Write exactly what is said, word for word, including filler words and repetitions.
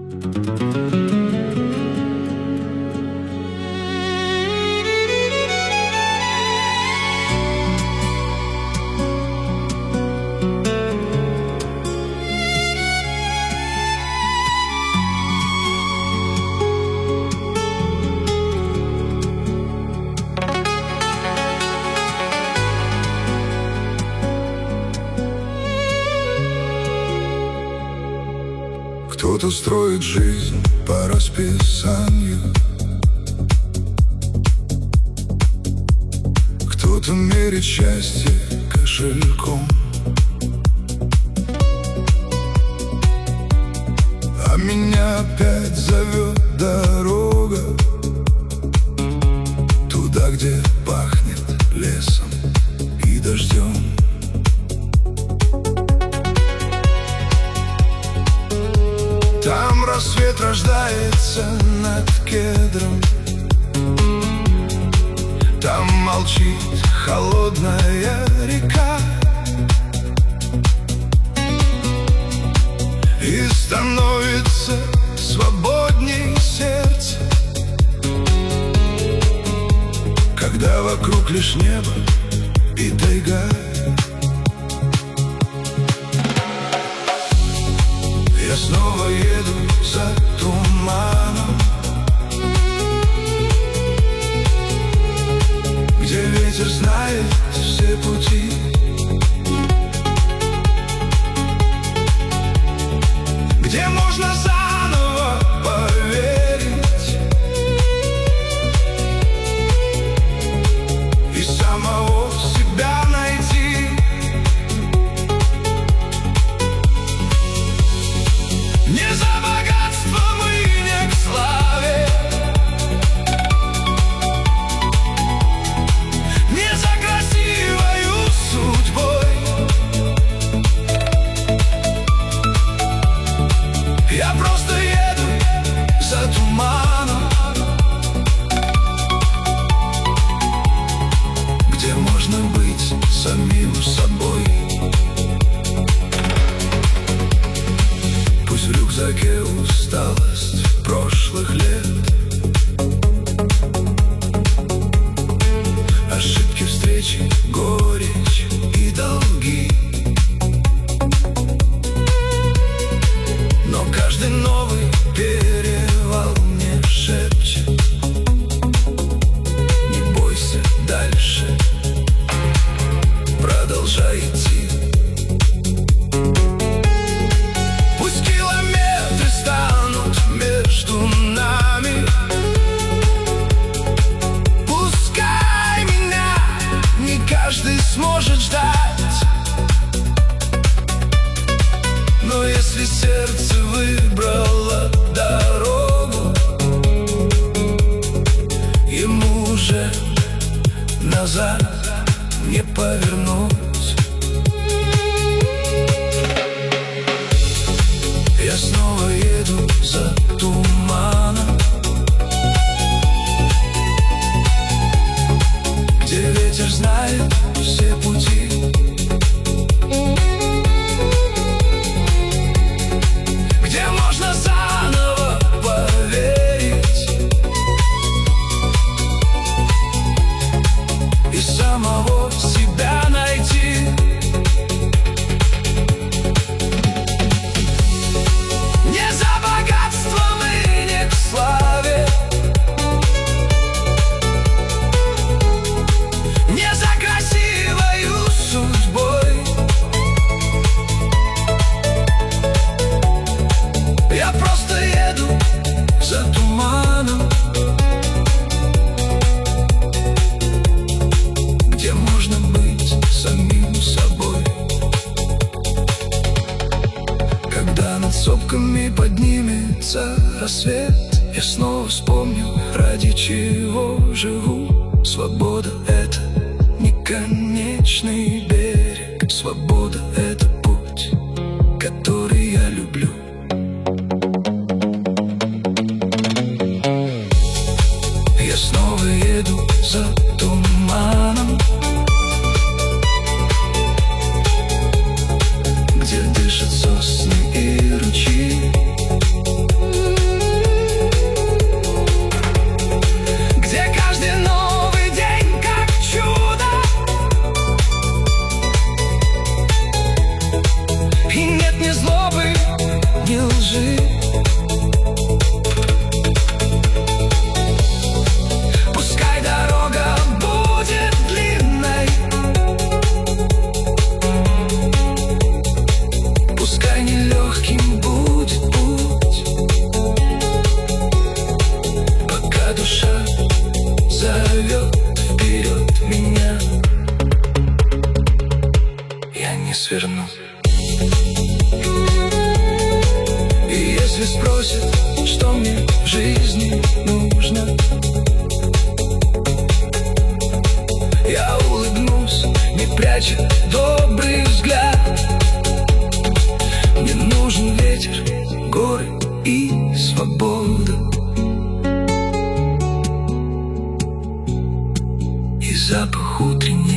Кто-то строит жизнь по расписанию, кто-то мерит счастье кошельком, а меня опять зовет дорога туда, где пахнет лесом и дождем. Там рассвет рождается над кедром, там молчит холодная река, и становится свободней сердце, когда вокруг лишь небо и тайга. Я снова еду за туманом, где ветер знает все пути, где можно заново поверить и самого себя найти. Не за богатством и не к славе, не за красивою судьбой. Я просто еду за туманом, где можно быть самим собой. Пусть в рюкзаке усталость прошлых лет, ошибки, встречи, горечь и долги, но каждый новый перевал мне шепчет: не бойся дальше, продолжай идти. Каждый сможет ждать, но если сердце выбрало дорогу, ему уже назад не повернуть. Я снова еду за туманом, где ветер знает все пути, где можно заново поверить и самого себя найти. Не за богатством и не к славе, не за красивою судьбой. Я просто еду за туманом, где можно быть самим собой. Когда над сопками поднимется рассвет, я снова вспомню, ради чего живу. Свобода — это не конечный берег, свобода — это путь, который я люблю. Я снова еду за туманом, где дышат сосны и ручьи, спросят, что мне в жизни нужно, я улыбнусь, не пряча добрый взгляд. Мне нужен ветер, горы и свобода, и запах утренней